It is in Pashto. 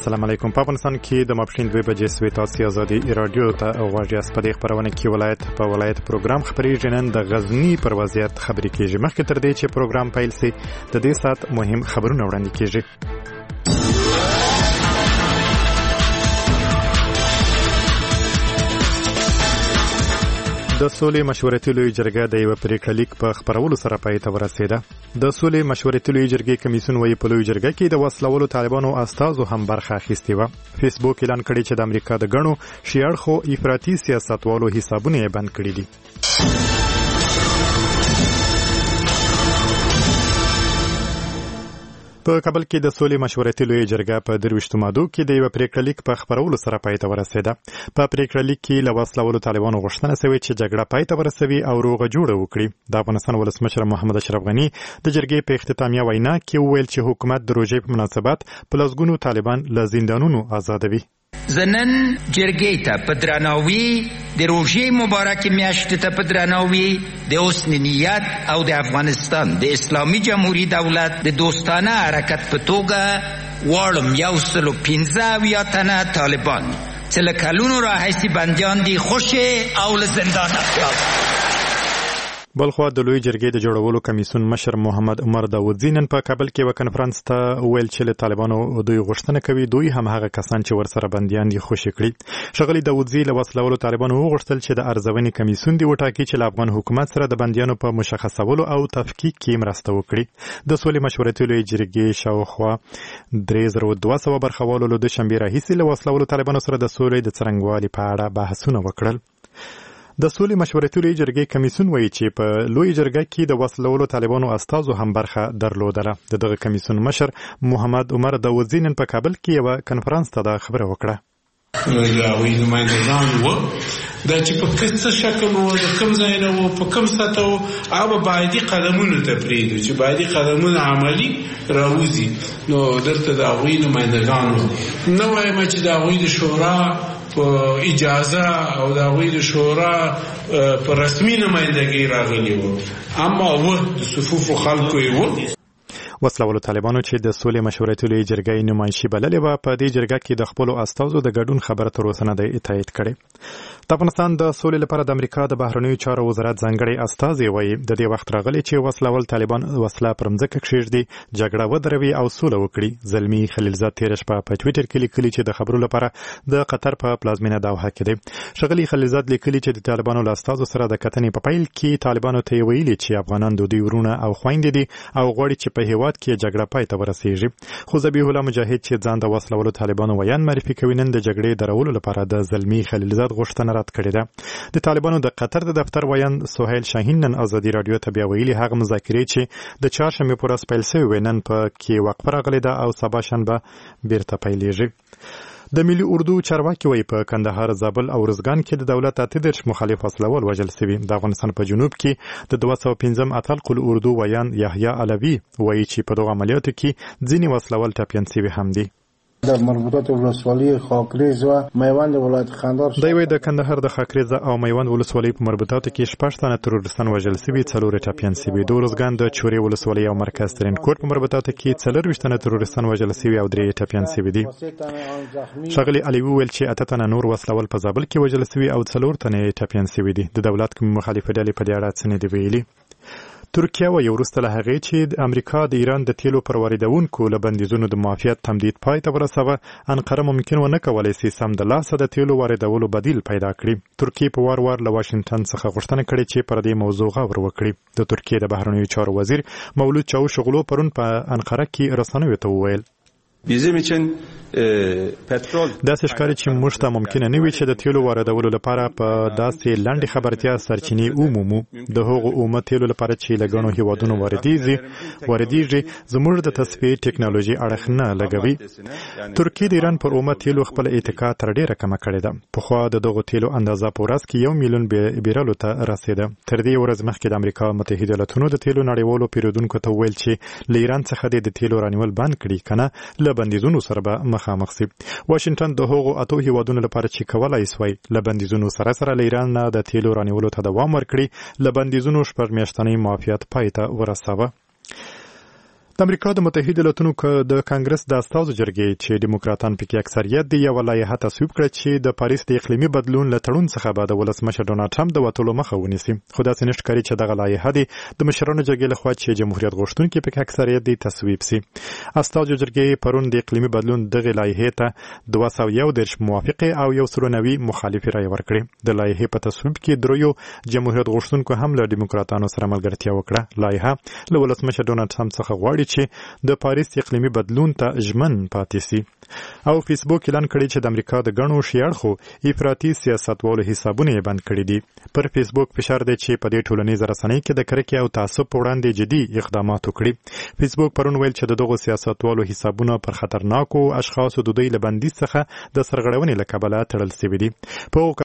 السلام علیکم. په افغانستان کې د ماپښین 2 بجې سوي تاسو ازادي رادیو ته غواړئ په دې خبرونه کې ولایت په ولایت پروګرام خبري نن د غزنی پر وضعیت خبري کیږي. مخکې تر دې چې پروګرام پیل شي د دې سات مهم خبرونه وړاندې کیږي. د سولې مشورتي لوی جرګه د یو پریکړه لیک په خبرولو سره پای ته ورسېده. د سولې مشورتي لوی جرګې کمیسیون وایي په لوی جرګه کې د وسلوالو طالبانو استازو هم برخه اخیستې و. فیسبوک اعلان کړی چې د امریکا د غنو شیړ خو افراطي سیاستوالو حسابونه یې بند کړي دي. په کابل کې د سولې مشورتي لوی جرګه په 23 ماده کې د یو پریکړه لیک په خبرولو سره پای ته ورسېده. په پریکړه لیک کې له وسلوالو طالبانو غوښتنه شوې چې جګړه پای ته ورسوي او روغه جوړه وکړي. د افغانستان ولسمشر محمد اشرف غني د جرګې په اختتامیه وینا کې وویل چې حکومت د روژې په مناسبت په لسګونو طالبان له زندانونو آزادوي. زنن جرګې ته په درناوي د روژې مبارکې میاشتې ته په درناوي د حسن نیت او د افغانستان د اسلامي جمهوریت دولت د دوستانه حرکت په توګه واړم 115 تنه طالبان چې له کلونو راهیسې بندیان دي خوشې او له زندانه خلاص. بلخوا د لوی جرګې د جوړولو کمیسیون مشر محمد عمر داودزی نن په کابل کې و کنفرانس ته ویل چې له طالبانو دوی غوښتنه کوي دوی هم هغه کسان چې ورسره بنديان دي خوشي کړي. شغلی داودزی له وسلوالو طالبانو وغوښتل چې د ارزونې کمیسیون دی وټاکي چې له افغان حکومت سره د بنديانو په مشخصولو او تفکیک کې مرسته وکړي. د سولې مشورتي لوی جرګې شاوخوا 3200 برخوالو له شنبه راهیسې له وسلوالو طالبانو سره د سولې د څرنګوالي په اړه بحثونه وکړل. د سولې مشورتي لوی جرګې کمیسیون وایي چې په لوی جرګه کې د وسلوالو طالبانو استازو هم برخه درلودله. دغه کمیسیون مشر محمد عمر داودزی نن په کابل کې یو کنفرانس ته د خبره وکړه. راوي نمائندگان و دا چې په کڅ شکل و د کوم ځای نه و په کوم ساته و هغه باید قدمونه تفرید چې باید قدمونه عملی راوځي. نو درته دا غوي نمائندگان نو وایم چې دا غوي د شورا اجازه او دا غوي د شورا په رسمي نمائندګي راغلي وو اما و د صفوف خلکو یې وسلوالو طالبانو چې د سولې مشورتي لوی جرګې نمایشي بللې و په دې جرګه کې د خپل استازو د ګډون خبره تر اوسه نه دی تایید کړې. د افغانستان د سولې لپاره د امریکا د بهرنیو چارو وزارت ځانګړي استازي وایي د دې وخت راغلی چې وسلوال طالبان وسله پر مځکه کښېږدي جګړه ودروي او سوله وکړي. زلمی خلیلزاد تیر شپه په ټویټر کې لیکلي چې د خبرو لپاره د قطر په پلازمینه دوحه کې دی. شغلی خلیلزاد لیکلي چې د طالبانو له استازو سره د کتنې په پیل کې طالبانو ته ویلي چې افغانان د دوی ورونه او خويندې دي او غواړي چې په هیواد کې جګړه پای ته ورسیږي. خو ذبیح الله مجاهد چې ځان د وسلوالو طالبانو ویان معرفي کوي نن د جګړې درولو لپاره د زلمی خلیلزاد غوښتنه رد کړې ده. د طالبانو د قطر د دفتر ویان سهیل شاهین نن ازادي رادیو ته بیا ویلي هغه مذاکرې چې د چهارشنبه پر ورځ پیل شوې نن په کې وقفه راغلې ده او سبا شنبه بیرته پیلېږي. د ملي اردو چارواکي وایي په کندهار، زابل او ارزګان کې د دولت 38 مخالف وسلوال وژل شوي. د افغانستان په جنوب کې د 215 اتلق الاردو ویان یحیی علوي وایي چې په دغه عملیاتو کې ځینې وسلوال ټپیان شوي هم دي. در مربوطات ولسوالی خاکریز و میوند ولایت خندار دوی د کندهار د خاکریز او میوند ولسوالی په مربوطاتو کې 6 تنه تروریستان وژل شوي، 4 ټپیان شوي. د ارزګان د چوري ولسوالی او مرکز ترینکوټ په مربوطاتو کې 4 تنه تروریستان وژل شوي او 3 ټپیان شوي دي. شغلی علي ویل چې 8 تنه نور وسلوال په زابل کې وژل شوي او 4 تنه ټپیان شوي دي. د دولت کوم مخالف ډلې په دې اړه څه نه دی ویلي. ترکیه و یو وروسته له هغې چې د امریکا د ایران د تیلو پر واردونکو له بندیزونو د معافیت تمدید پای ته ورسوه، انقره ممکن ونه کولی شي سمدلاسه د تیلو واردولو بدیل پیدا کړي. ترکیه په وار وار له واشنګټن څخه غوښتنه کړې چې پر دې موضوع غور وکړي. د ترکیه د بهرنیو چارو وزیر مولود چاوشغلو پرون په انقره کې رسنیو ته وویل داسې ښکاري چې موږ ته ممکنه نه وي چې د تیلو واردولو لپاره په داسې لنډې خبرتیا سرچینې ومومو. د هغو اومه تیلو لپاره چې له ګڼو هیوادونو واردېږي زموږ د تصفیې ټکنالوژي اړخ نه لګوي. ترکیه د ایران پر اومه تیلو خپل اتکا تر ډېره کمه کړې ده. پخوا د دغو تیلو اندازه په ورځ کې 1 میلیون بیرلو ته رسېده. تر دې ورځ مخکې د امریکا متحده ایالاتونو د تیلو نړیوالو پیرودونکو ته ویل چې له ایران څخه د تیلو رانیول بند کړي کنه له بندیزونو سره به مخامخ شي. واشنګټن د هغو 8 هیوادونو لپاره چې کولای شوی له بندیزونو سره له ایران نه د تیلو رانیولو ته دوام ورکړي له بندیزونو 4 میاشتنۍ معافیت پای ته ورساوه. د امریکا د متحده ایالاتونو د کانګرس د استازو جرګې چې دیموکراتان پکې اکثریت دي یو لایحه تصویب کړه چې د پاریس د اقلیمي بدلون له تړون څخه به د ولسمشر ډونالډ ټرمپ د وټولو مخه ونیسي خو داسې نشته ښکاري چې دغه لایحه د مشرانو جرګې لخوا چې جمهوریت غوښتونکي پکې اکثریت دي تصویب سي استازو جرګې پرون د اقلیمي بدلون دغه لایحې ته 211 موافقه او 190 مخالفه رای ورکړي د لایحې په تصویب کې دریو جمهوریت غوښتونکو هم له دیموکراتانو سره ملګرتیا وکړه لایحه له ولسمشر ډونالډ ټرمپ څخه غواړي چې د پاریس اقلیمي بدلون ته ژمن پاتې سي او فیسبوک اعلان کړی چې د امریکا د غنو شیاړخو افراطي سیاستوالو حسابونه یې بند کړي دي پر فیسبوک فشار دی چې په دې ټولنیز رسنۍ کې د کرکې او تعصب په وړاندې جدي اقدامات وکړي فیسبوک پرون ویل چې دغه سیاستوالو حسابونه پر خطرناکو اشخاصو د دوی له بندیز څخه د سرغړونې له کبله تړل شوي دي په